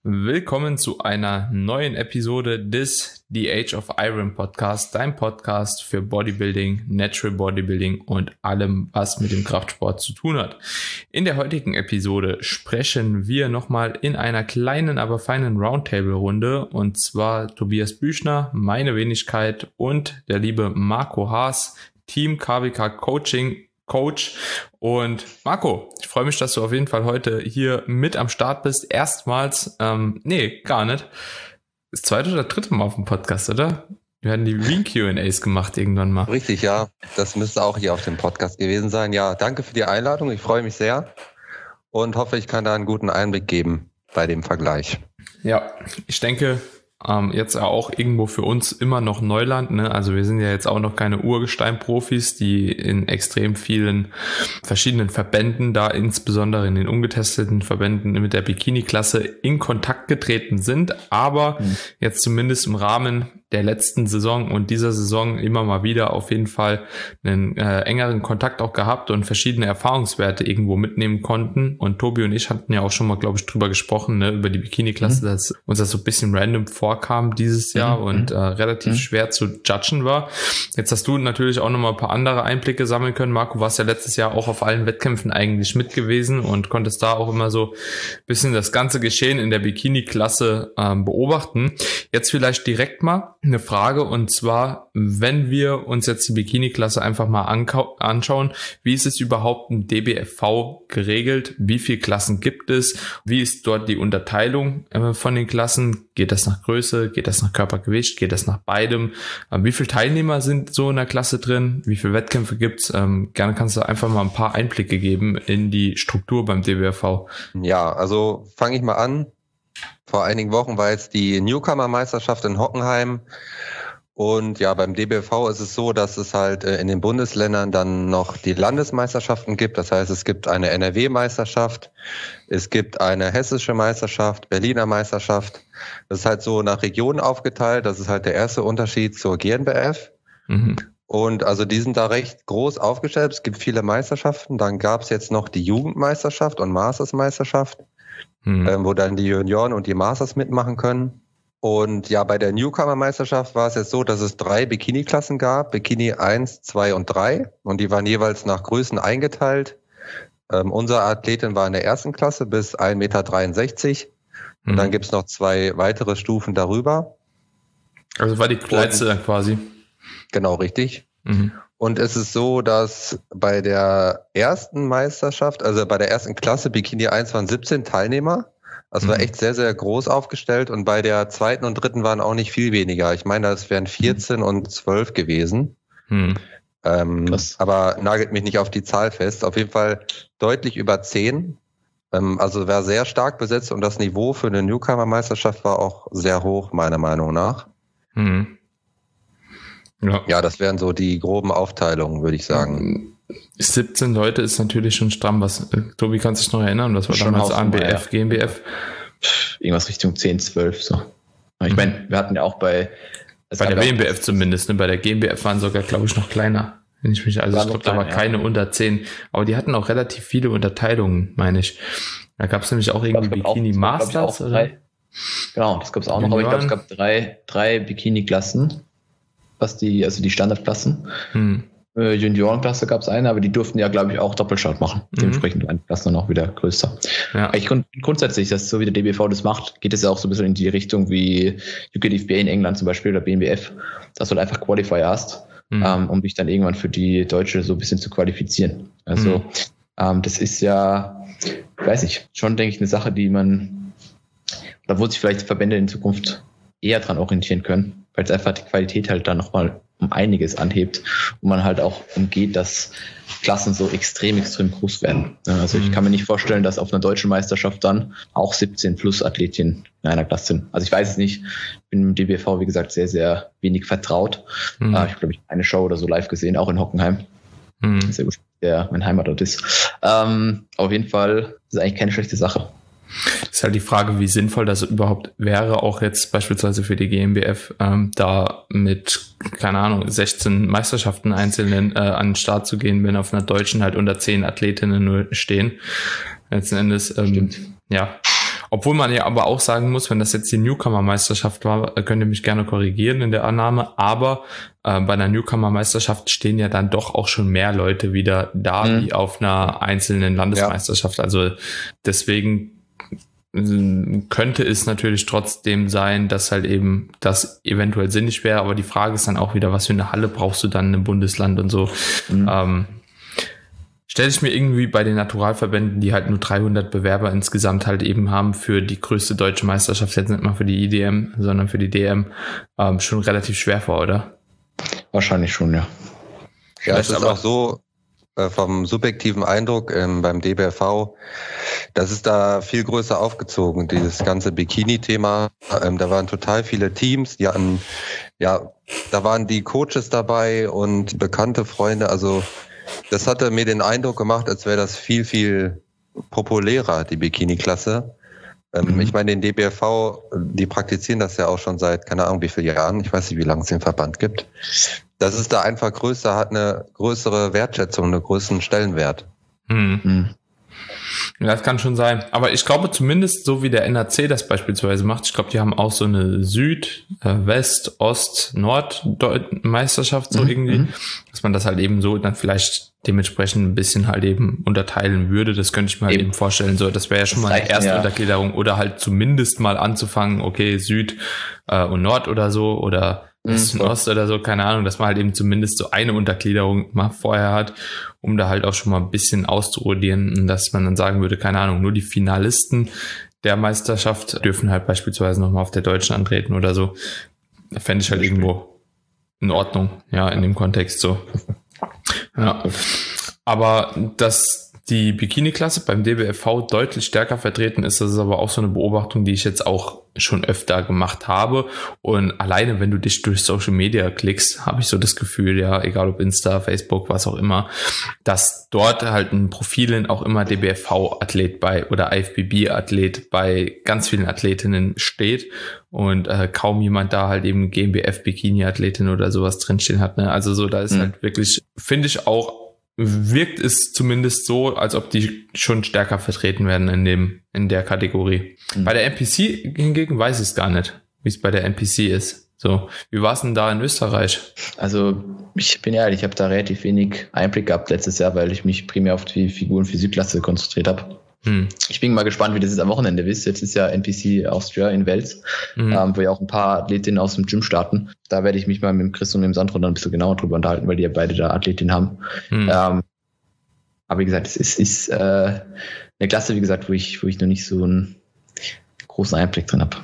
Willkommen zu einer neuen Episode des The Age of Iron Podcast, dein Podcast für Bodybuilding, Natural Bodybuilding und allem, was mit dem Kraftsport zu tun hat. In der heutigen Episode sprechen wir nochmal in einer kleinen, aber feinen Roundtable-Runde, und zwar Tobias Büchner, meine Wenigkeit und der liebe Marco Haas, Team KWK Coaching Coach. Und Marco, ich freue mich, dass du auf jeden Fall heute hier mit am Start bist. Erstmals, gar nicht. Das zweite oder dritte Mal auf dem Podcast, oder? Wir hatten die Re-Q&As gemacht irgendwann mal. Richtig, ja. Das müsste auch hier auf dem Podcast gewesen sein. Ja, danke für die Einladung. Ich freue mich sehr und hoffe, ich kann da einen guten Einblick geben bei dem Vergleich. Ja, ich denke, jetzt auch irgendwo für uns immer noch Neuland, ne? Also wir sind ja jetzt auch noch keine Urgestein-Profis, die in extrem vielen verschiedenen Verbänden, da insbesondere in den ungetesteten Verbänden mit der Bikini-Klasse in Kontakt getreten sind, aber jetzt zumindest im Rahmen der letzten Saison und dieser Saison immer mal wieder auf jeden Fall einen engeren Kontakt auch gehabt und verschiedene Erfahrungswerte irgendwo mitnehmen konnten. Und Tobi und ich hatten ja auch schon mal, glaube ich, drüber gesprochen, ne, über die Bikini-Klasse, dass uns das so ein bisschen random vorkam dieses Jahr und relativ schwer zu judgen war. Jetzt hast du natürlich auch nochmal ein paar andere Einblicke sammeln können. Marco, warst ja letztes Jahr auch auf allen Wettkämpfen eigentlich mit gewesen und konntest da auch immer so ein bisschen das ganze Geschehen in der Bikini-Klasse beobachten. Jetzt vielleicht direkt mal eine Frage, und zwar, wenn wir uns jetzt die Bikini-Klasse einfach mal anschauen, wie ist es überhaupt im DBFV geregelt? Wie viele Klassen gibt es? Wie ist dort die Unterteilung von den Klassen? Geht das nach Größe? Geht das nach Körpergewicht? Geht das nach beidem? Wie viele Teilnehmer sind so in der Klasse drin? Wie viele Wettkämpfe gibt's? Gerne kannst du einfach mal ein paar Einblicke geben in die Struktur beim DBFV. Ja, also fange ich mal an. Vor einigen Wochen war jetzt die Newcomer-Meisterschaft in Hockenheim. Und ja, beim DBFV ist es so, dass es halt in den Bundesländern dann noch die Landesmeisterschaften gibt. Das heißt, es gibt eine NRW-Meisterschaft, es gibt eine hessische Meisterschaft, Berliner Meisterschaft. Das ist halt so nach Regionen aufgeteilt. Das ist halt der erste Unterschied zur GNBF. Und also die sind da recht groß aufgestellt. Es gibt viele Meisterschaften. Dann gab es jetzt noch die Jugendmeisterschaft und Masters-Meisterschaft, wo dann die Junioren und die Masters mitmachen können. Und ja, bei der Newcomer-Meisterschaft war es jetzt so, dass es 3 Bikini-Klassen gab, Bikini 1, 2 und 3. Und die waren jeweils nach Größen eingeteilt. Unsere Athletin war in der ersten Klasse bis 1,63 Meter. Und dann gibt es noch 2 weitere Stufen darüber. Also war die kleinste dann quasi. Genau, richtig. Und es ist so, dass bei der ersten Meisterschaft, also bei der ersten Klasse, Bikini 1 waren 17 Teilnehmer. Das war echt sehr, sehr groß aufgestellt. Und bei der zweiten und dritten waren auch nicht viel weniger. Ich meine, das wären 14 und 12 gewesen. Aber nagelt mich nicht auf die Zahl fest. Auf jeden Fall deutlich über 10. Also war sehr stark besetzt und das Niveau für eine Newcomer-Meisterschaft war auch sehr hoch, meiner Meinung nach. Ja, das wären so die groben Aufteilungen, würde ich sagen. 17 Leute ist natürlich schon stramm. Was, Tobi, kannst du dich noch erinnern? Was war schon damals ANBF, GmbF? Irgendwas Richtung 10, 12 so. Ich meine, wir hatten ja auch bei der WMBF zumindest, ne? Bei der GmbF waren sogar, glaube ich, noch kleiner. Ich glaube, da war keine unter 10. Aber die hatten auch relativ viele Unterteilungen, meine ich. Da gab es nämlich auch irgendwie Bikini Masters. Genau, das gab es auch noch. Aber ich glaube, es gab drei Bikini-Klassen. Also die Standardklassen. Juniorenklasse gab es eine, aber die durften ja, glaube ich, auch Doppelstart machen. Dementsprechend waren die Klassen dann auch wieder größer. Ja. Grundsätzlich, dass so wie der DBV das macht, geht es ja auch so ein bisschen in die Richtung wie UKDFBA in England zum Beispiel oder BNBF, dass du halt einfach Qualifier hast, um dich dann irgendwann für die Deutsche so ein bisschen zu qualifizieren. Also das ist ja, ich weiß nicht, schon, denke ich, eine Sache, da wo sich vielleicht Verbände in Zukunft eher dran orientieren können, weil es einfach die Qualität halt dann nochmal um einiges anhebt und man halt auch umgeht, dass Klassen so extrem groß werden. Also ich kann mir nicht vorstellen, dass auf einer deutschen Meisterschaft dann auch 17 plus Athletinnen in einer Klasse sind. Also ich weiß es nicht. Ich bin im DBV, wie gesagt, sehr, sehr wenig vertraut. Ich glaube, ich habe eine Show oder so live gesehen, auch in Hockenheim. Sehr gut, der mein Heimatort ist. Auf jeden Fall ist es eigentlich keine schlechte Sache. Das ist halt die Frage, wie sinnvoll das überhaupt wäre, auch jetzt beispielsweise für die GmbF, da mit, keine Ahnung, 16 Meisterschaften einzelnen an den Start zu gehen, wenn auf einer deutschen halt unter 10 Athletinnen nur stehen. Letzten Endes, ja. Obwohl man ja aber auch sagen muss, wenn das jetzt die Newcomer-Meisterschaft war, könnt ihr mich gerne korrigieren in der Annahme, aber bei einer Newcomer-Meisterschaft stehen ja dann doch auch schon mehr Leute wieder da, wie auf einer einzelnen Landesmeisterschaft. Ja. Also deswegen könnte es natürlich trotzdem sein, dass halt eben das eventuell sinnig wäre, aber die Frage ist dann auch wieder, was für eine Halle brauchst du dann im Bundesland und so. Stelle ich mir irgendwie bei den Naturalverbänden, die halt nur 300 Bewerber insgesamt halt eben haben für die größte deutsche Meisterschaft, jetzt nicht mal für die IDM, sondern für die DM, schon relativ schwer vor, oder? Wahrscheinlich schon, ja. Ja, es ist auch so, vom subjektiven Eindruck beim DBFV, das ist da viel größer aufgezogen, dieses ganze Bikini-Thema. Da waren total viele Teams, die hatten, ja, da waren die Coaches dabei und bekannte Freunde. Also das hatte mir den Eindruck gemacht, als wäre das viel, viel populärer, die Bikini-Klasse. Ich meine, den DBFV, die praktizieren das ja auch schon seit, keine Ahnung wie vielen Jahren. Ich weiß nicht, wie lange es den Verband gibt. Das ist da einfach größer, hat eine größere Wertschätzung, einen größeren Stellenwert. Ja, das kann schon sein. Aber ich glaube zumindest, so wie der NAC das beispielsweise macht, ich glaube, die haben auch so eine Süd-, West-, Ost-, Nord-Meisterschaft so irgendwie, dass man das halt eben so dann vielleicht dementsprechend ein bisschen halt eben unterteilen würde. Das könnte ich mir halt eben vorstellen. So, das wäre ja schon mal eine erste Untergliederung oder halt zumindest mal anzufangen, okay, Süd und Nord oder so oder West und Ost oder so, keine Ahnung, dass man halt eben zumindest so eine Untergliederung mal vorher hat, um da halt auch schon mal ein bisschen auszurodieren, dass man dann sagen würde, keine Ahnung, nur die Finalisten der Meisterschaft dürfen halt beispielsweise nochmal auf der Deutschen antreten oder so. Da fände ich halt irgendwo in Ordnung, ja, in dem Kontext so. Ja. Aber dass die Bikini-Klasse beim DBFV deutlich stärker vertreten ist, das ist aber auch so eine Beobachtung, die ich jetzt auch schon öfter gemacht habe. Und alleine, wenn du dich durch Social Media klickst, habe ich so das Gefühl, ja, egal ob Insta, Facebook, was auch immer, dass dort halt in Profilen auch immer DBFV-Athlet bei oder IFBB-Athlet bei ganz vielen Athletinnen steht und kaum jemand da halt eben GmbF-Bikini-Athletin oder sowas drinstehen hat. Ne? Also so, da ist halt wirklich, finde ich auch, wirkt es zumindest so, als ob die schon stärker vertreten werden in der Kategorie. Bei der NPC hingegen weiß ich es gar nicht, wie es bei der NPC ist. So, wie war es denn da in Österreich? Also, ich bin ehrlich, ich habe da relativ wenig Einblick gehabt letztes Jahr, weil ich mich primär auf die Figuren-Physik-Klasse konzentriert habe. Ich bin mal gespannt, wie das jetzt am Wochenende ist. Jetzt ist ja NPC Austria in Wels, wo ja auch ein paar Athletinnen aus dem Gym starten. Da werde ich mich mal mit dem Chris und dem Sandro dann ein bisschen genauer drüber unterhalten, weil die ja beide da Athletinnen haben. Aber wie gesagt, es ist eine Klasse, wie gesagt, wo ich noch nicht so einen großen Einblick drin habe.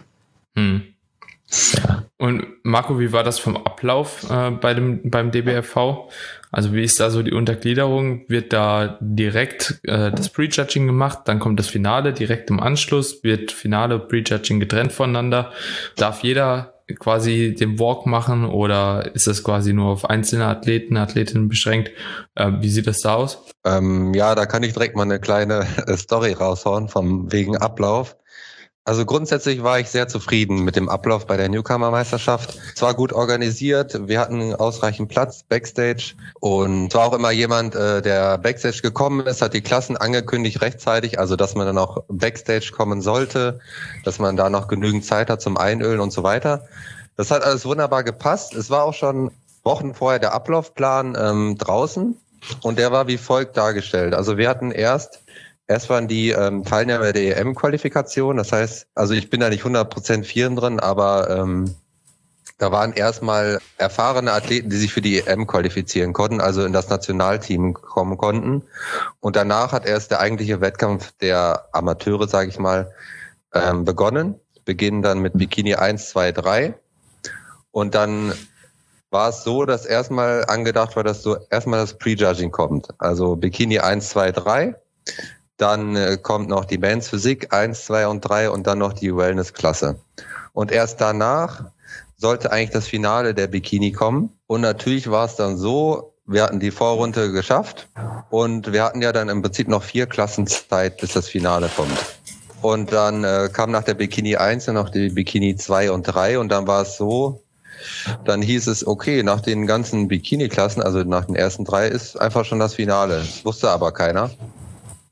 Ja. Und Marco, wie war das vom Ablauf beim DBFV? Also wie ist da so die Untergliederung? Wird da direkt das Prejudging gemacht, dann kommt das Finale direkt im Anschluss, wird Finale, Prejudging getrennt voneinander? Darf jeder quasi den Walk machen oder ist das quasi nur auf einzelne Athletinnen beschränkt? Wie sieht das da aus? Ja, da kann ich direkt mal eine kleine Story raushauen vom wegen Ablauf. Also grundsätzlich war ich sehr zufrieden mit dem Ablauf bei der Newcomer-Meisterschaft. Es war gut organisiert, wir hatten ausreichend Platz Backstage und es war auch immer jemand, der Backstage gekommen ist, hat die Klassen angekündigt rechtzeitig, also dass man dann auch Backstage kommen sollte, dass man da noch genügend Zeit hat zum Einölen und so weiter. Das hat alles wunderbar gepasst. Es war auch schon Wochen vorher der Ablaufplan draußen und der war wie folgt dargestellt. Also wir hatten erst waren die Teilnehmer der EM-Qualifikation, das heißt, also ich bin da nicht 100% Vieren drin, aber da waren erstmal erfahrene Athleten, die sich für die EM qualifizieren konnten, also in das Nationalteam kommen konnten. Und danach hat erst der eigentliche Wettkampf der Amateure, sage ich mal, begonnen. Beginnen dann mit Bikini 1, 2, 3. Und dann war es so, dass erstmal angedacht war, dass so erstmal das Prejudging kommt. Also Bikini 1, 2, 3. Dann kommt noch die Men's Physik 1, 2 und 3 und dann noch die Wellness-Klasse. Und erst danach sollte eigentlich das Finale der Bikini kommen. Und natürlich war es dann so, wir hatten die Vorrunde geschafft und wir hatten ja dann im Prinzip noch 4 Klassen Zeit, bis das Finale kommt. Und dann kam nach der Bikini 1 noch die Bikini 2 und 3 und dann war es so, dann hieß es, okay, nach den ganzen Bikini-Klassen, also nach den ersten 3 ist einfach schon das Finale. Das wusste aber keiner.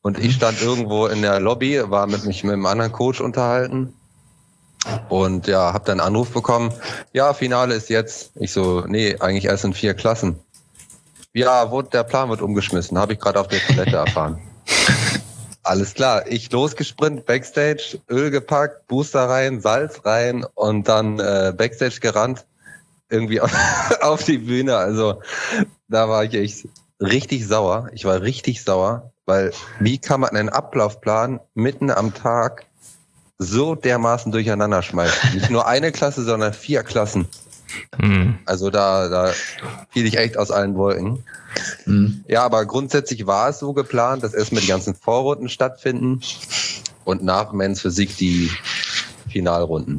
Und ich stand irgendwo in der Lobby, war mich mit einem anderen Coach unterhalten. Und ja, habe dann einen Anruf bekommen, ja, Finale ist jetzt. Ich so, nee, eigentlich erst in 4 Klassen. Ja, der Plan wird umgeschmissen, habe ich gerade auf der Toilette erfahren. Alles klar, ich losgesprintet, Backstage, Öl gepackt, Booster rein, Salz rein und dann Backstage gerannt, irgendwie auf die Bühne. Also da war ich echt richtig sauer. Ich war richtig sauer, weil wie kann man einen Ablaufplan mitten am Tag so dermaßen durcheinander schmeißen? Nicht nur eine Klasse, sondern 4 Klassen. Also da fiel ich echt aus allen Wolken. Ja, aber grundsätzlich war es so geplant, dass erstmal die ganzen Vorrunden stattfinden und nach Men's Physik die Finalrunden.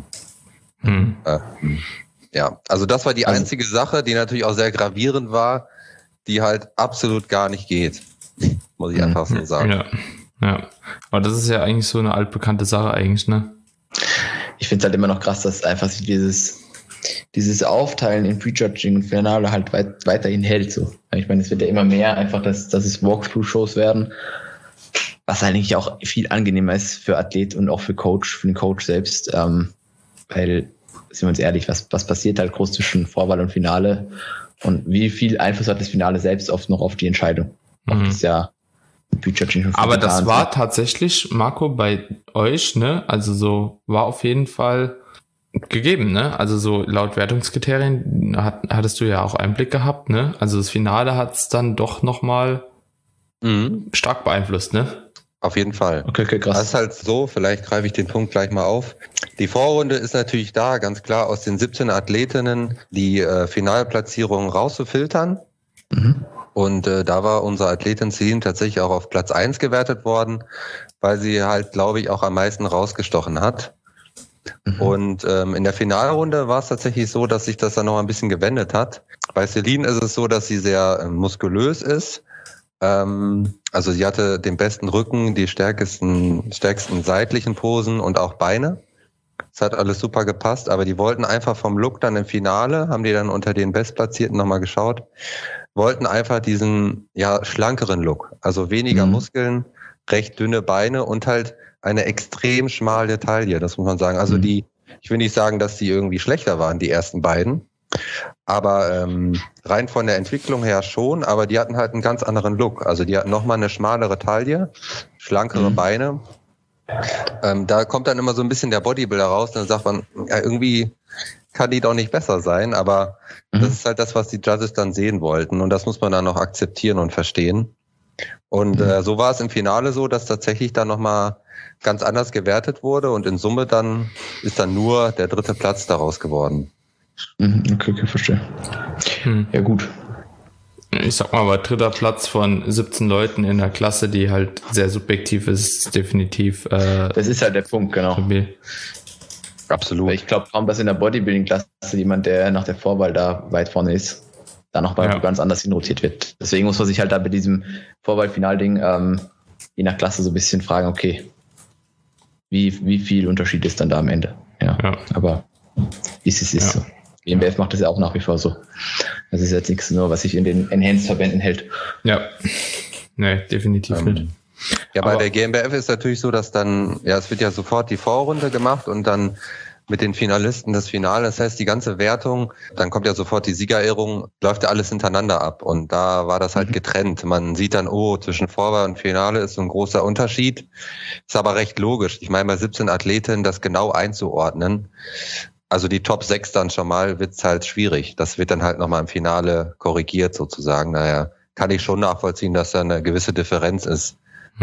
Ja, also das war die einzige Sache, die natürlich auch sehr gravierend war, die halt absolut gar nicht geht. Muss ich einfach so sagen. Ja. Aber das ist ja eigentlich so eine altbekannte Sache eigentlich, ne? Ich finde es halt immer noch krass, dass einfach sich dieses Aufteilen in Prejudging und Finale halt weiterhin hält. So. Ich meine, es wird ja immer mehr einfach, dass es Walkthrough-Shows werden, was eigentlich auch viel angenehmer ist für Athlet und auch für den Coach selbst, weil, sind wir uns ehrlich, was passiert halt groß zwischen Vorwahl und Finale und wie viel Einfluss hat das Finale selbst oft noch auf die Entscheidung. Oft ist ja Prejudging schon aber das war tatsächlich, Marco, bei euch, ne, also so war auf jeden Fall gegeben, ne? Also so laut Wertungskriterien hattest du ja auch Einblick gehabt, ne? Also das Finale hat es dann doch nochmal stark beeinflusst, ne? Auf jeden Fall. Okay, krass. Das ist halt so, vielleicht greife ich den Punkt gleich mal auf. Die Vorrunde ist natürlich da, ganz klar aus den 17 Athletinnen die Finalplatzierung rauszufiltern. Und da war unser Athletin Celine tatsächlich auch auf Platz 1 gewertet worden, weil sie halt, glaube ich, auch am meisten rausgestochen hat. Und in der Finalrunde war es tatsächlich so, dass sich das dann noch ein bisschen gewendet hat. Bei Celine ist es so, dass sie sehr muskulös ist. Also sie hatte den besten Rücken, die stärksten seitlichen Posen und auch Beine. Es hat alles super gepasst, aber die wollten einfach vom Look dann im Finale, haben die dann unter den Bestplatzierten nochmal geschaut, wollten einfach diesen schlankeren Look, also weniger Muskeln, recht dünne Beine und halt eine extrem schmale Taille, das muss man sagen. Also ich will nicht sagen, dass die irgendwie schlechter waren, die ersten beiden, aber rein von der Entwicklung her schon, aber die hatten halt einen ganz anderen Look. Also die hatten nochmal eine schmalere Taille, schlankere Beine. Da kommt dann immer so ein bisschen der Bodybuilder raus, dann sagt man, ja, irgendwie kann die doch nicht besser sein, aber das ist halt das, was die Judges dann sehen wollten und das muss man dann noch akzeptieren und verstehen. Und so war es im Finale so, dass tatsächlich dann nochmal ganz anders gewertet wurde und in Summe dann ist dann nur der 3. Platz daraus geworden. Okay, verstehe. Ja, gut. Ich sag mal, aber 3. Platz von 17 Leuten in der Klasse, die halt sehr subjektiv ist, definitiv. Das ist halt der Punkt, genau. Stabil. Absolut. Ich glaube kaum, dass in der Bodybuilding-Klasse jemand, der nach der Vorwahl da weit vorne ist, da noch mal ganz anders hinrotiert wird. Deswegen muss man sich halt da bei diesem Vorwahl-Final-Ding je nach Klasse so ein bisschen fragen, okay, wie viel Unterschied ist dann da am Ende? Ja. Aber ist so. Die NBF macht das ja auch nach wie vor so. Das ist jetzt nichts nur, was sich in den Enhanced-Verbänden hält. Ja, nee, definitiv nicht. Ja, bei der GmbF ist natürlich so, dass dann, es wird ja sofort die Vorrunde gemacht und dann mit den Finalisten das Finale. Das heißt, die ganze Wertung, dann kommt ja sofort die Siegerehrung, läuft ja alles hintereinander ab. Und da war das halt getrennt. Man sieht dann, zwischen Vorwahl und Finale ist so ein großer Unterschied. Ist aber recht logisch. Ich meine, bei 17 Athletinnen das genau einzuordnen, also die Top 6 dann schon mal, wird's halt schwierig. Das wird dann halt nochmal im Finale korrigiert sozusagen. Daher kann ich schon nachvollziehen, dass da eine gewisse Differenz ist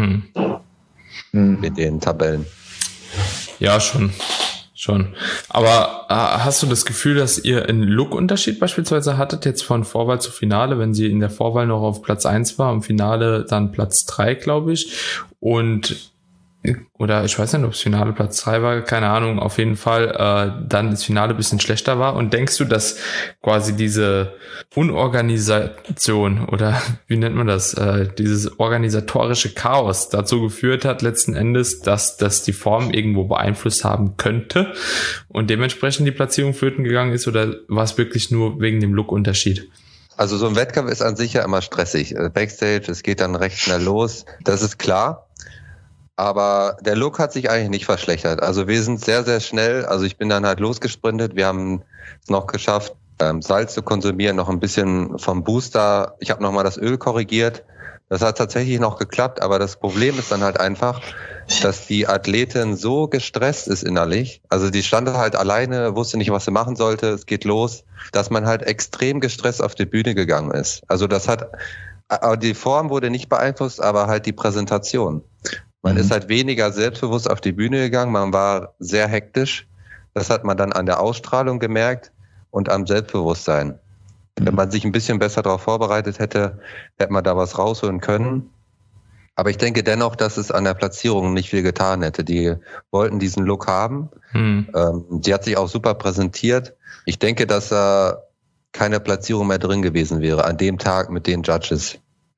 mit den Tabellen. Ja, schon. Aber hast du das Gefühl, dass ihr einen Look-Unterschied beispielsweise hattet, jetzt von Vorwahl zu Finale, wenn sie in der Vorwahl noch auf Platz 1 war, im Finale dann Platz 3, glaube ich, oder ich weiß nicht, ob das Finale Platz 3 war, keine Ahnung, auf jeden Fall dann das Finale ein bisschen schlechter war. Und denkst du, dass quasi diese Unorganisation oder wie nennt man das, dieses organisatorische Chaos dazu geführt hat letzten Endes, dass das die Form irgendwo beeinflusst haben könnte und dementsprechend die Platzierung flöten gegangen ist, oder war es wirklich nur wegen dem Look-Unterschied? Also so ein Wettkampf ist an sich ja immer stressig. Backstage, es geht dann recht schnell los, das ist klar. Aber der Look hat sich eigentlich nicht verschlechtert. Also wir sind sehr, sehr schnell. Also ich bin dann halt losgesprintet. Wir haben es noch geschafft, Salz zu konsumieren, noch ein bisschen vom Booster. Ich habe nochmal das Öl korrigiert. Das hat tatsächlich noch geklappt. Aber das Problem ist dann halt einfach, dass die Athletin so gestresst ist innerlich. Also die stand halt alleine, wusste nicht, was sie machen sollte. Es geht los, dass man halt extrem gestresst auf die Bühne gegangen ist. Also die Form wurde nicht beeinflusst, aber halt die Präsentation. Man ist halt weniger selbstbewusst auf die Bühne gegangen, man war sehr hektisch. Das hat man dann an der Ausstrahlung gemerkt und am Selbstbewusstsein. Wenn man sich ein bisschen besser darauf vorbereitet hätte, hätte man da was rausholen können. Aber ich denke dennoch, dass es an der Platzierung nicht viel getan hätte. Die wollten diesen Look haben. Die hat sich auch super präsentiert. Ich denke, dass da keine Platzierung mehr drin gewesen wäre an dem Tag mit den Judges.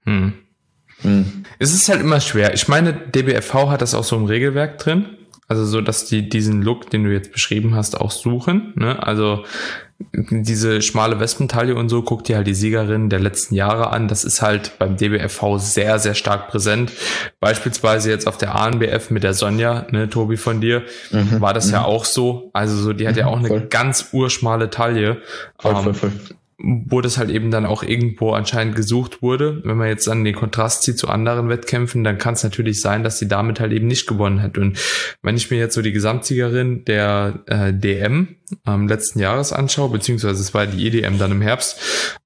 Es ist halt immer schwer. Ich meine, DBFV hat das auch so im Regelwerk drin. Also so, dass die diesen Look, den du jetzt beschrieben hast, auch suchen. Ne? Also diese schmale Wespentaille und so, guck dir halt die Siegerin der letzten Jahre an. Das ist halt beim DBFV sehr, sehr stark präsent. Beispielsweise jetzt auf der ANBF mit der Sonja, ne, Tobi von dir, war das ja auch so. Also so, die hat ja auch eine ganz urschmale Taille. Voll. Wo das halt eben dann auch irgendwo anscheinend gesucht wurde. Wenn man jetzt dann den Kontrast zieht zu anderen Wettkämpfen, dann kann es natürlich sein, dass sie damit halt eben nicht gewonnen hat. Und wenn ich mir jetzt so die Gesamtsiegerin der DM letzten Jahres anschaue, beziehungsweise es war die EDM dann im Herbst,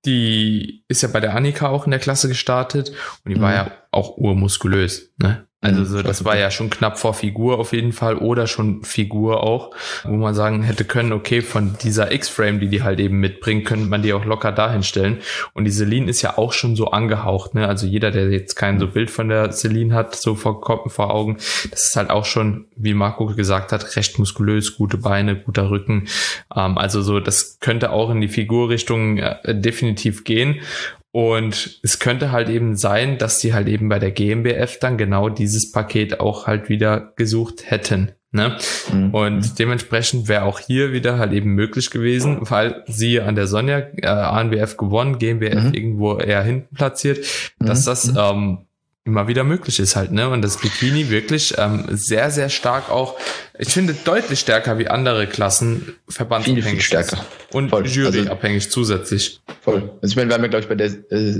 die ist ja bei der Annika auch in der Klasse gestartet und die war ja auch urmuskulös, ne? Also so, das war ja schon knapp vor Figur auf jeden Fall oder schon Figur auch, wo man sagen hätte können, okay, von dieser X-Frame, die halt eben mitbringt, könnte man die auch locker dahin stellen. Und die Celine ist ja auch schon so angehaucht, ne? Also jeder, der jetzt kein so Bild von der Celine hat, so vor Augen, das ist halt auch schon, wie Marco gesagt hat, recht muskulös, gute Beine, guter Rücken. Also so, das könnte auch in die Figurrichtung definitiv gehen. Und es könnte halt eben sein, dass die halt eben bei der GmbF dann genau dieses Paket auch halt wieder gesucht hätten. Ne? Und dementsprechend wäre auch hier wieder halt eben möglich gewesen, weil sie an der Sonja ANBF gewonnen, GmbF irgendwo eher hinten platziert, dass das immer wieder möglich ist halt, ne? Und das Bikini wirklich sehr, sehr stark auch, ich finde, deutlich stärker wie andere Klassen verbandsabhängig. Viel stärker. Und juryabhängig zusätzlich. Voll. Also ich meine, wir haben ja, glaube ich, bei der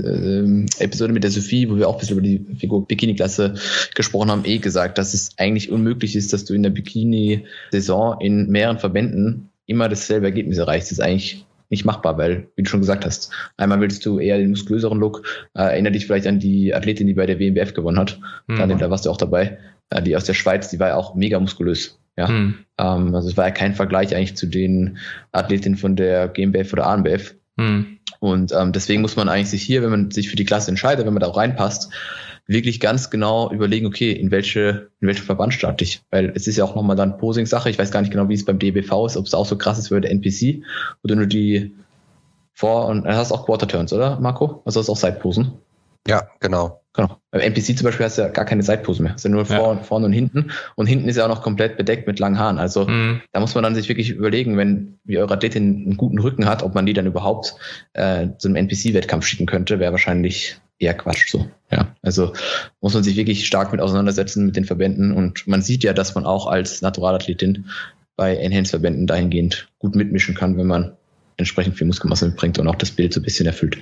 Episode mit der Sophie, wo wir auch ein bisschen über die Bikini-Klasse gesprochen haben, gesagt, dass es eigentlich unmöglich ist, dass du in der Bikini-Saison in mehreren Verbänden immer dasselbe Ergebnis erreichst. Das ist eigentlich nicht machbar, weil, wie du schon gesagt hast, einmal willst du eher den muskulöseren Look, erinnere dich vielleicht an die Athletin, die bei der WMBF gewonnen hat, da warst du auch dabei, die aus der Schweiz, die war ja auch mega muskulös. Ja? Also es war ja kein Vergleich eigentlich zu den Athletinnen von der GmbF oder ANBF. Und deswegen muss man eigentlich sich hier, wenn man sich für die Klasse entscheidet, wenn man da auch reinpasst, wirklich ganz genau überlegen, okay, in welchem Verband starte ich? Weil es ist ja auch nochmal dann Posing-Sache. Ich weiß gar nicht genau, wie es beim DBV ist, ob es auch so krass ist wie der NPC, wo du nur die und hast auch Quarter-Turns, oder, Marco? Also hast du auch Side-Posen? Ja, genau. Beim NPC zum Beispiel hast du ja gar keine Side-Posen mehr. Hast du nur vorne und hinten. Und hinten ist ja auch noch komplett bedeckt mit langen Haaren. Also da muss man dann sich wirklich überlegen, wenn eure Athletin einen guten Rücken hat, ob man die dann überhaupt zu einem NPC-Wettkampf schicken könnte, wäre wahrscheinlich eher Quatsch so. Ja, also muss man sich wirklich stark mit auseinandersetzen mit den Verbänden und man sieht ja, dass man auch als Naturalathletin bei Enhanced-Verbänden dahingehend gut mitmischen kann, wenn man entsprechend viel Muskelmasse mitbringt und auch das Bild so ein bisschen erfüllt.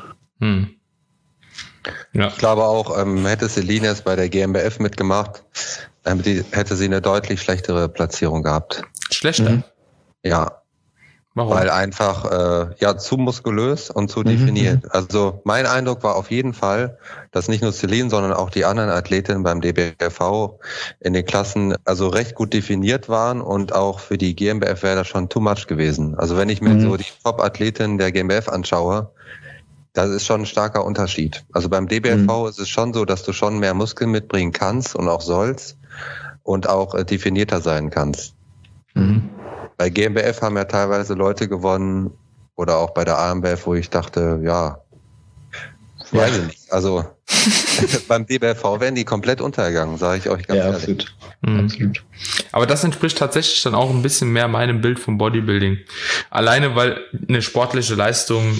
Ja. Ich glaube auch, hätte Celine jetzt bei der GmbF mitgemacht, hätte sie eine deutlich schlechtere Platzierung gehabt. Schlechter? Ja. Warum? Weil einfach zu muskulös und zu definiert. Also mein Eindruck war auf jeden Fall, dass nicht nur Celine, sondern auch die anderen Athletinnen beim DBFV in den Klassen also recht gut definiert waren und auch für die GmbF wäre das schon too much gewesen. Also wenn ich mir so die Top-Athletinnen der GmbF anschaue, das ist schon ein starker Unterschied. Also beim DBFV ist es schon so, dass du schon mehr Muskeln mitbringen kannst und auch sollst und auch definierter sein kannst. Bei GmbF haben ja teilweise Leute gewonnen oder auch bei der ANBF, wo ich dachte, weiß ich nicht. Also beim DBFV wären die komplett untergegangen, sage ich euch ganz ehrlich. Absolut. Aber das entspricht tatsächlich dann auch ein bisschen mehr meinem Bild vom Bodybuilding. Alleine, weil eine sportliche Leistung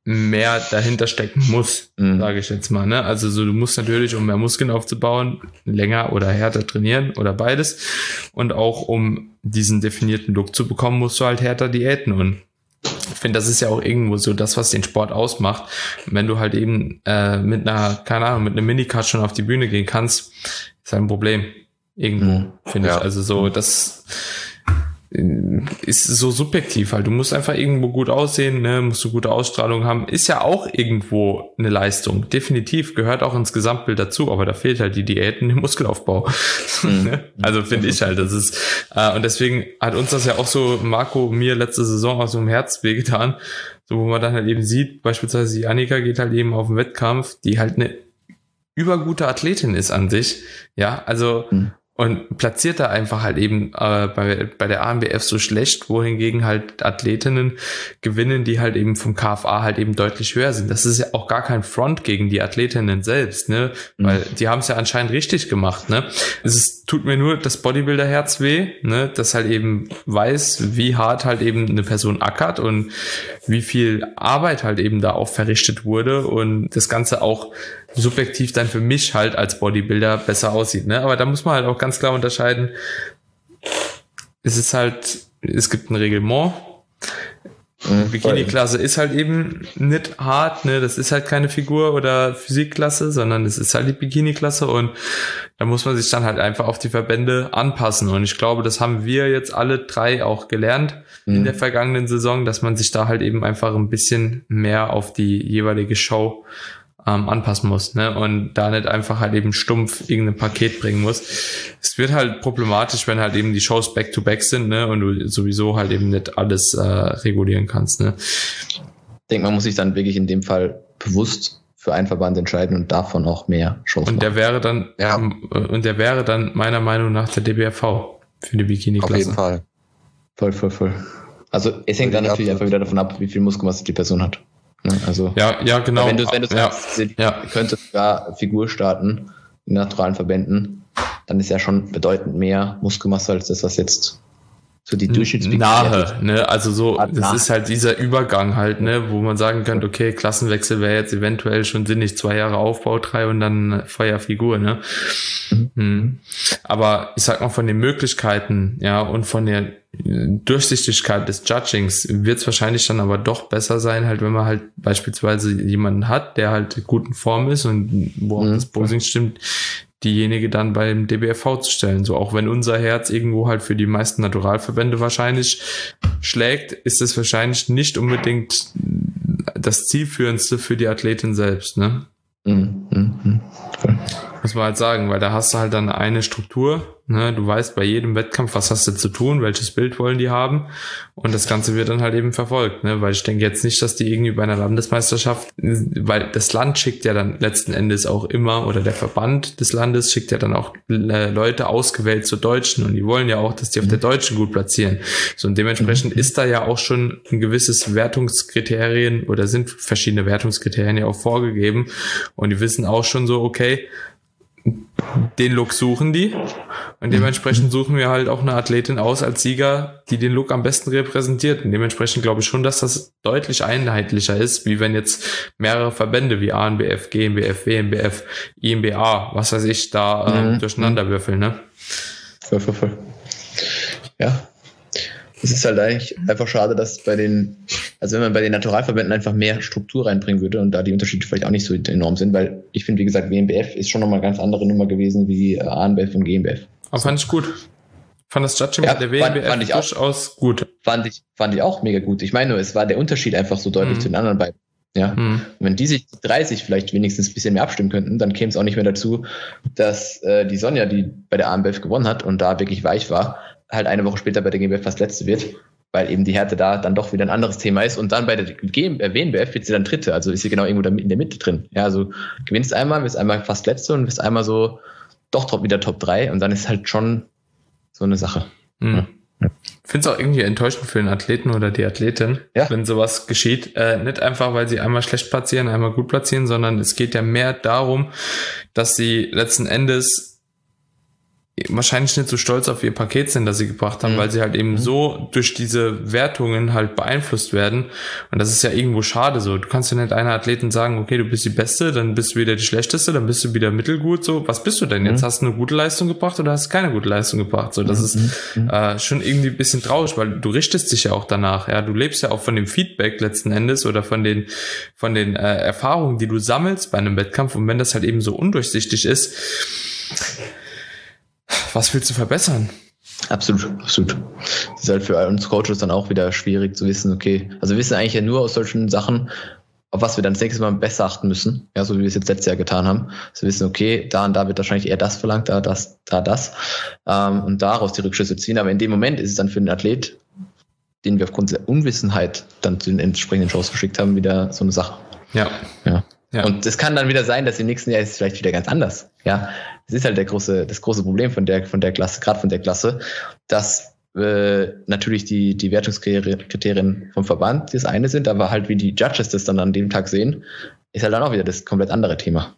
mehr dahinter stecken muss, sage ich jetzt mal. Ne? Also so, du musst natürlich, um mehr Muskeln aufzubauen, länger oder härter trainieren oder beides. Und auch um diesen definierten Look zu bekommen, musst du halt härter diäten. Und ich finde, das ist ja auch irgendwo so das, was den Sport ausmacht. Wenn du halt eben mit einem Minicut schon auf die Bühne gehen kannst, ist halt ein Problem. Irgendwo, finde ich. Also so, das ist so subjektiv halt. Du musst einfach irgendwo gut aussehen, ne? Musst du gute Ausstrahlung haben. Ist ja auch irgendwo eine Leistung. Definitiv, gehört auch ins Gesamtbild dazu, aber da fehlt halt die Diäten, der Muskelaufbau. Ne? Also finde ich halt, das ist, und deswegen hat uns das ja auch so, Marco, mir letzte Saison aus so einem Herz wehgetan, so wo man dann halt eben sieht, beispielsweise die Annika geht halt eben auf den Wettkampf, die halt eine übergute Athletin ist an sich, ja, also und platziert da einfach halt eben bei der ANBF so schlecht, wohingegen halt Athletinnen gewinnen, die halt eben vom KFA halt eben deutlich höher sind. Das ist ja auch gar kein Front gegen die Athletinnen selbst, ne? Weil die haben es ja anscheinend richtig gemacht, ne? Tut mir nur das Bodybuilder-Herz weh, ne? Das halt eben weiß, wie hart halt eben eine Person ackert und wie viel Arbeit halt eben da auch verrichtet wurde und das Ganze auch subjektiv dann für mich halt als Bodybuilder besser aussieht, ne? Aber da muss man halt auch ganz klar unterscheiden. Es gibt ein Reglement. Bikini-Klasse ist halt eben nicht hart, ne? Das ist halt keine Figur- oder Physikklasse, sondern es ist halt die Bikini-Klasse und da muss man sich dann halt einfach auf die Verbände anpassen und ich glaube, das haben wir jetzt alle drei auch gelernt in der vergangenen Saison, dass man sich da halt eben einfach ein bisschen mehr auf die jeweilige Show anpassen muss, ne? Und da nicht einfach halt eben stumpf irgendein Paket bringen muss. Es wird halt problematisch, wenn halt eben die Shows back-to-back sind, ne? Und du sowieso halt eben nicht alles regulieren kannst, ne? Ich denke, man muss sich dann wirklich in dem Fall bewusst für einen Verband entscheiden und davon auch mehr Shows machen. Und der wäre dann meiner Meinung nach der DBFV für die Bikini-Klasse. Auf jeden Fall. Voll. Also es hängt dann natürlich einfach wieder davon ab, wie viel Muskelmasse die Person hat. Also, ja, genau. Wenn du sagst, sie könnte sogar Figur starten in naturalen Verbänden, dann ist ja schon bedeutend mehr Muskelmasse als das, was jetzt so die Durchschnittsbikini nahe, ne? Also so, das ist halt dieser Übergang halt, ne, wo man sagen könnte, okay, Klassenwechsel wäre jetzt eventuell schon sinnig, 2 Jahre Aufbau, 3 und dann Feuerfigur, ne? Aber ich sag mal, von den Möglichkeiten, ja, und von der Durchsichtigkeit des Judgings wird es wahrscheinlich dann aber doch besser sein, halt, wenn man halt beispielsweise jemanden hat, der halt gut in Form ist und wo auch das Posing stimmt, diejenige dann beim DBFV zu stellen. So, auch wenn unser Herz irgendwo halt für die meisten Naturalverbände wahrscheinlich schlägt, ist es wahrscheinlich nicht unbedingt das Zielführendste für die Athletin selbst, ne? Muss man halt sagen, weil da hast du halt dann eine Struktur, ne? Du weißt bei jedem Wettkampf, was hast du zu tun, welches Bild wollen die haben und das Ganze wird dann halt eben verfolgt, ne? Weil ich denke jetzt nicht, dass die irgendwie bei einer Landesmeisterschaft, weil das Land schickt ja dann letzten Endes auch immer, oder der Verband des Landes schickt ja dann auch Leute ausgewählt zu Deutschen und die wollen ja auch, dass die auf der Deutschen gut platzieren. So, und dementsprechend ist da ja auch schon ein gewisses Wertungskriterien oder sind verschiedene Wertungskriterien ja auch vorgegeben und die wissen auch schon so, okay, den Look suchen die und dementsprechend suchen wir halt auch eine Athletin aus als Sieger, die den Look am besten repräsentiert und dementsprechend glaube ich schon, dass das deutlich einheitlicher ist, wie wenn jetzt mehrere Verbände wie ANBF, GmbF, WMBF, IMBA, was weiß ich, da durcheinander würfeln, ne? Voll. Ja. Es ist halt eigentlich einfach schade, dass wenn man bei den Naturalverbänden einfach mehr Struktur reinbringen würde und da die Unterschiede vielleicht auch nicht so enorm sind, weil ich finde, wie gesagt, WMBF ist schon nochmal eine ganz andere Nummer gewesen wie ANBF und GmbF. Aber fand ich gut. Fand das Judging bei der WMBF durchaus gut. Fand ich auch mega gut. Ich meine nur, es war der Unterschied einfach so deutlich zu den anderen beiden. Ja. Wenn die sich 30 vielleicht wenigstens ein bisschen mehr abstimmen könnten, dann käme es auch nicht mehr dazu, dass die Sonja, die bei der ANBF gewonnen hat und da wirklich weich war, halt eine Woche später bei der GmbF fast Letzte wird, weil eben die Härte da dann doch wieder ein anderes Thema ist und dann bei der WNBF wird sie dann Dritte, also ist sie genau irgendwo in der Mitte drin. Ja, also gewinnst einmal, bist einmal fast Letzte und bist einmal so doch wieder Top 3 und dann ist halt schon so eine Sache. Ja. Ich finde es auch irgendwie enttäuschend für den Athleten oder die Athletin, wenn sowas geschieht. Nicht einfach, weil sie einmal schlecht platzieren, einmal gut platzieren, sondern es geht ja mehr darum, dass sie letzten Endes wahrscheinlich nicht so stolz auf ihr Paket sind, das sie gebracht haben, weil sie halt eben so durch diese Wertungen halt beeinflusst werden. Und das ist ja irgendwo schade so. Du kannst ja nicht einer Athleten sagen, okay, du bist die Beste, dann bist du wieder die Schlechteste, dann bist du wieder mittelgut. So, was bist du denn jetzt? Hast du eine gute Leistung gebracht oder hast du keine gute Leistung gebracht? So, das ist schon irgendwie ein bisschen traurig, weil du richtest dich ja auch danach. Ja, du lebst ja auch von dem Feedback letzten Endes oder von den Erfahrungen, die du sammelst bei einem Wettkampf. Und wenn das halt eben so undurchsichtig ist, was willst du verbessern? Absolut. Das ist halt für uns Coaches dann auch wieder schwierig zu wissen, okay, also wir wissen eigentlich ja nur aus solchen Sachen, auf was wir dann das nächste Mal besser achten müssen, ja, so wie wir es jetzt letztes Jahr getan haben. Also wir wissen, okay, da und da wird wahrscheinlich eher das verlangt, da das, und daraus die Rückschlüsse ziehen. Aber in dem Moment ist es dann für den Athlet, den wir aufgrund der Unwissenheit dann zu den entsprechenden Shows geschickt haben, wieder so eine Sache. Ja. Und es kann dann wieder sein, dass im nächsten Jahr ist es vielleicht wieder ganz anders. Ja, das ist halt das große Problem von der Klasse, gerade von der Klasse, dass natürlich die Wertungskriterien vom Verband das eine sind, aber halt wie die Judges das dann an dem Tag sehen, ist halt dann auch wieder das komplett andere Thema.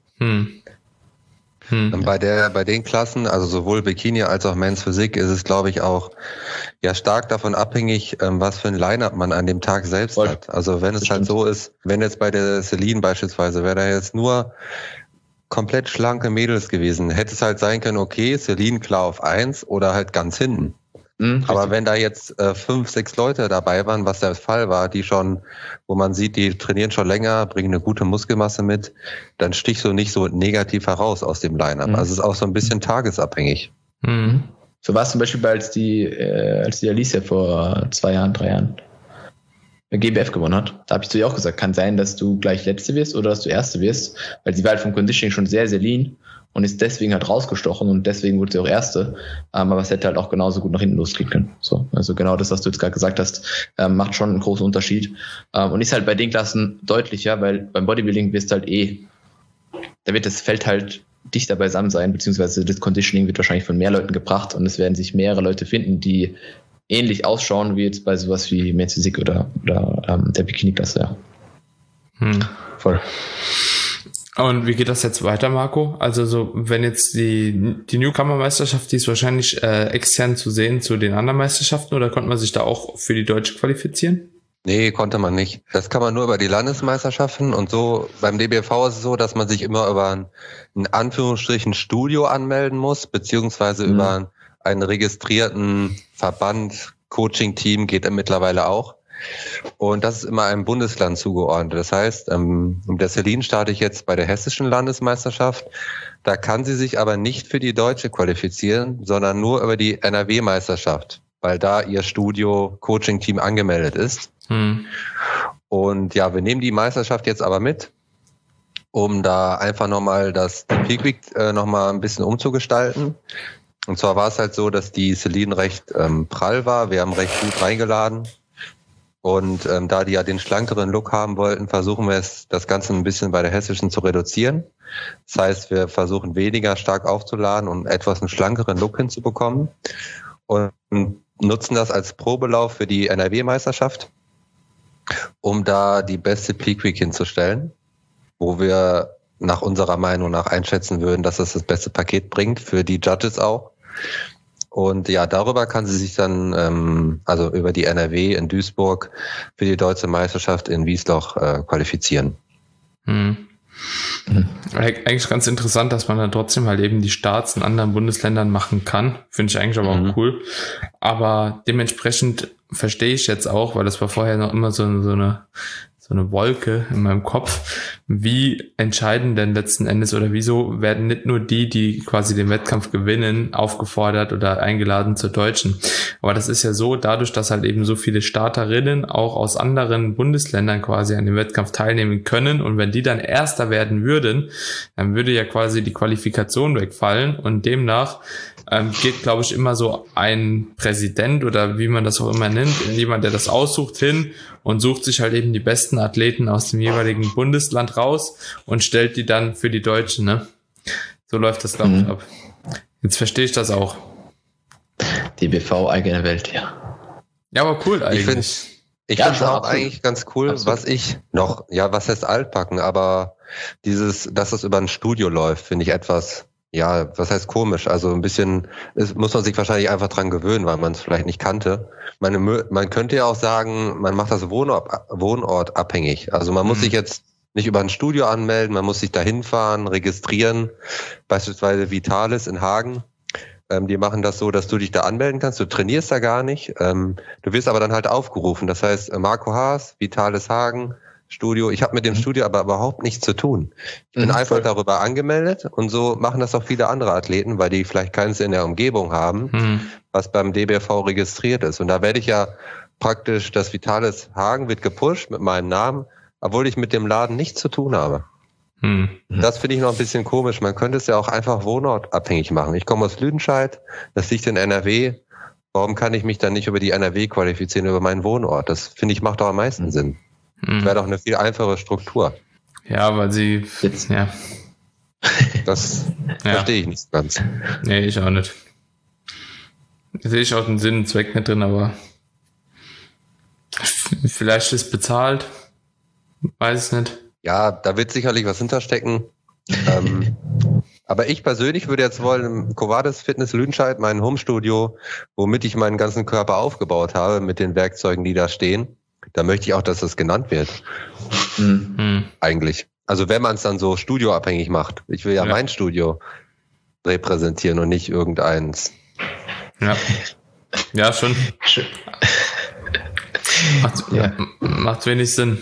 Bei den Klassen, also sowohl Bikini als auch Men's Physik, ist es, glaube ich, auch ja stark davon abhängig, was für ein Line-Up man an dem Tag selbst hat. Also wenn es halt so ist, wenn jetzt bei der Celine beispielsweise, wäre da jetzt nur komplett schlanke Mädels gewesen, hätte es halt sein können, okay, Celine klar auf 1 oder halt ganz hinten. Aber wenn da jetzt 5, 6 Leute dabei waren, was der Fall war, die schon, wo man sieht, die trainieren schon länger, bringen eine gute Muskelmasse mit, dann stichst du nicht so negativ heraus aus dem Line-Up. Also es ist auch so ein bisschen tagesabhängig. So war es zum Beispiel als die Alicia vor 2 Jahren, 3 Jahren GmbF gewonnen hat. Da habe ich zu ihr auch gesagt, kann sein, dass du gleich Letzte wirst oder dass du Erste wirst, weil sie war halt vom Conditioning schon sehr, sehr lean und ist deswegen halt rausgestochen und deswegen wurde sie auch Erste. Aber es hätte halt auch genauso gut nach hinten losgehen können. So, also genau das, was du jetzt gerade gesagt hast, macht schon einen großen Unterschied. Und ist halt bei den Klassen deutlicher, weil beim Bodybuilding wirst halt da wird das Feld halt dichter beisammen sein, beziehungsweise das Conditioning wird wahrscheinlich von mehr Leuten gebracht und es werden sich mehrere Leute finden, die ähnlich ausschauen wie jetzt bei sowas wie Men's Physik oder der Bikini-Klasse. Ja. Voll. Und wie geht das jetzt weiter, Marco? Also so, wenn jetzt die Newcomer-Meisterschaft, die ist wahrscheinlich extern zu sehen zu den anderen Meisterschaften, oder konnte man sich da auch für die Deutsche qualifizieren? Nee, konnte man nicht. Das kann man nur über die Landesmeisterschaften und so. Beim DBV ist es so, dass man sich immer über ein Anführungsstrichen Studio anmelden muss, beziehungsweise über einen registrierten Verband, Coaching-Team geht mittlerweile auch. Und das ist immer einem Bundesland zugeordnet. Das heißt, der Celine starte ich jetzt bei der hessischen Landesmeisterschaft. Da kann sie sich aber nicht für die Deutsche qualifizieren, sondern nur über die NRW-Meisterschaft, weil da ihr Studio-Coaching-Team angemeldet ist. Und ja, wir nehmen die Meisterschaft jetzt aber mit, um da einfach nochmal das Peak Week nochmal ein bisschen umzugestalten. Und zwar war es halt so, dass die Celine recht prall war. Wir haben recht gut reingeladen. Und da die ja den schlankeren Look haben wollten, versuchen wir das Ganze ein bisschen bei der hessischen zu reduzieren. Das heißt, wir versuchen weniger stark aufzuladen und etwas einen schlankeren Look hinzubekommen. Und nutzen das als Probelauf für die NRW-Meisterschaft, um da die beste Peak Week hinzustellen, wo wir nach unserer Meinung nach einschätzen würden, dass das beste Paket bringt, für die Judges auch. Und ja, darüber kann sie sich dann, also über die NRW in Duisburg, für die deutsche Meisterschaft in Wiesloch qualifizieren. Eigentlich ganz interessant, dass man dann trotzdem halt eben die Starts in anderen Bundesländern machen kann. Finde ich eigentlich aber auch cool. Aber dementsprechend verstehe ich jetzt auch, weil das war vorher noch immer so eine Wolke in meinem Kopf, wie entscheiden denn letzten Endes oder wieso werden nicht nur die quasi den Wettkampf gewinnen, aufgefordert oder eingeladen zur Deutschen. Aber das ist ja so, dadurch, dass halt eben so viele Starterinnen auch aus anderen Bundesländern quasi an dem Wettkampf teilnehmen können, und wenn die dann Erster werden würden, dann würde ja quasi die Qualifikation wegfallen, und demnach geht, glaube ich, immer so ein Präsident oder wie man das auch immer nennt, jemand, der das aussucht, hin und sucht sich halt eben die besten Athleten aus dem jeweiligen Bundesland raus und stellt die dann für die Deutschen, ne? So läuft das, glaube ich, ab. Jetzt verstehe ich das auch. DBV, eigene Welt, ja. Ja, aber cool eigentlich. Ich finde es auch eigentlich ganz cool, was heißt altbacken, aber dass es über ein Studio läuft, finde ich etwas ja, was heißt komisch? Also ein bisschen, muss man sich wahrscheinlich einfach dran gewöhnen, weil man es vielleicht nicht kannte. Man könnte ja auch sagen, man macht das Wohnort abhängig. Also man muss sich jetzt nicht über ein Studio anmelden, man muss sich dahin fahren, registrieren. Beispielsweise Vitalis in Hagen. Die machen das so, dass du dich da anmelden kannst. Du trainierst da gar nicht. Du wirst aber dann halt aufgerufen. Das heißt, Marco Haas, Vitalis Hagen, Studio. Ich habe mit dem Studio aber überhaupt nichts zu tun. Ich bin einfach darüber angemeldet und so machen das auch viele andere Athleten, weil die vielleicht keins in der Umgebung haben, was beim DBFV registriert ist. Und da werde ich ja praktisch, das Vitalis Hagen wird gepusht mit meinem Namen, obwohl ich mit dem Laden nichts zu tun habe. Das finde ich noch ein bisschen komisch. Man könnte es ja auch einfach wohnortabhängig machen. Ich komme aus Lüdenscheid, das liegt in NRW. Warum kann ich mich dann nicht über die NRW qualifizieren, über meinen Wohnort? Das finde ich macht doch am meisten Sinn. Das wäre doch eine viel einfache Struktur. Ja, weil sie... Ja. Das verstehe ich nicht ganz. Nee, ich auch nicht. Da sehe ich auch den Sinn und Zweck nicht drin, aber vielleicht ist es bezahlt. Weiß es nicht. Ja, da wird sicherlich was hinterstecken. Aber ich persönlich würde jetzt wollen, im Covadis Fitness Lüdenscheid, mein Homestudio, womit ich meinen ganzen Körper aufgebaut habe, mit den Werkzeugen, die da stehen, da möchte ich auch, dass das genannt wird. Eigentlich. Also wenn man es dann so studioabhängig macht. Ich will ja mein Studio repräsentieren und nicht irgendeins. Ja, schon. Macht wenig Sinn.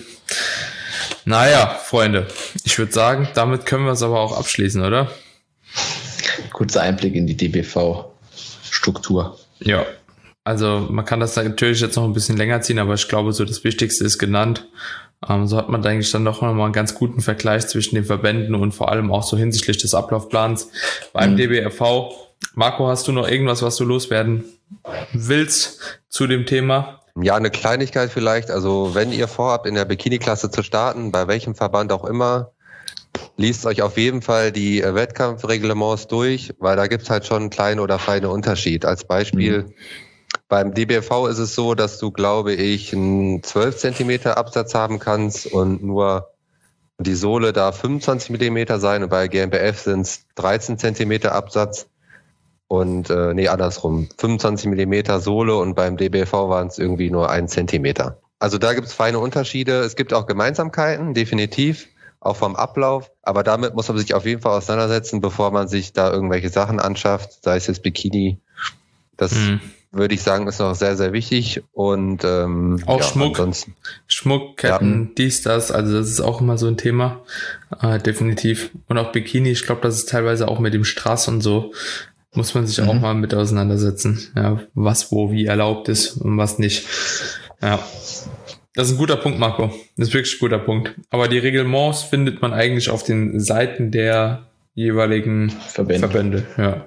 Naja, Freunde, ich würde sagen, damit können wir es aber auch abschließen, oder? Kurzer Einblick in die DBV-Struktur. Ja, also man kann das natürlich jetzt noch ein bisschen länger ziehen, aber ich glaube, so das Wichtigste ist genannt. So hat man eigentlich dann doch nochmal einen ganz guten Vergleich zwischen den Verbänden und vor allem auch so hinsichtlich des Ablaufplans beim DBFV. Marco, hast du noch irgendwas, was du loswerden willst zu dem Thema? Ja, eine Kleinigkeit vielleicht. Also wenn ihr vorhabt, in der Bikini-Klasse zu starten, bei welchem Verband auch immer, liest euch auf jeden Fall die Wettkampfreglements durch, weil da gibt's halt schon einen kleinen oder feinen Unterschied. Als Beispiel, beim DBFV ist es so, dass du, glaube ich, einen 12 Zentimeter Absatz haben kannst und nur die Sohle darf 25 Millimeter sein und bei GmbF sind es 13 Zentimeter Absatz. Und andersrum, 25 Millimeter Sohle und beim DBFV waren es irgendwie nur 1 Zentimeter. Also da gibt es feine Unterschiede. Es gibt auch Gemeinsamkeiten, definitiv, auch vom Ablauf. Aber damit muss man sich auf jeden Fall auseinandersetzen, bevor man sich da irgendwelche Sachen anschafft, sei es jetzt Bikini. Das würde ich sagen, ist noch sehr, sehr wichtig. Und auch Schmuck, Schmuckketten, dies, das, also das ist auch immer so ein Thema, definitiv. Und auch Bikini, ich glaube, das ist teilweise auch mit dem Strass und so, muss man sich auch mal mit auseinandersetzen, ja, was wo wie erlaubt ist und was nicht. Ja, das ist ein guter Punkt, Marco. Das ist wirklich ein guter Punkt. Aber die Reglements findet man eigentlich auf den Seiten der jeweiligen Verbände. Ja.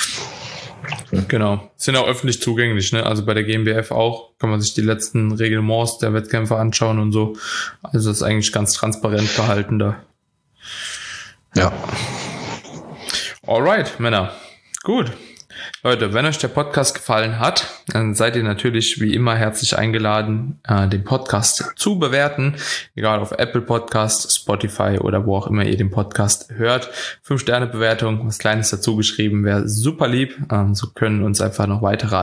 Genau. Sind auch öffentlich zugänglich, ne? Also bei der GmbF auch kann man sich die letzten Reglements der Wettkämpfe anschauen und so. Also das ist eigentlich ganz transparent gehalten da. Ja. Alright, Männer. Gut. Leute, wenn euch der Podcast gefallen hat, dann seid ihr natürlich wie immer herzlich eingeladen, den Podcast zu bewerten, egal auf Apple Podcast, Spotify oder wo auch immer ihr den Podcast hört. 5-Sterne-Bewertung, was Kleines dazu geschrieben, wäre super lieb. So können uns einfach noch weitere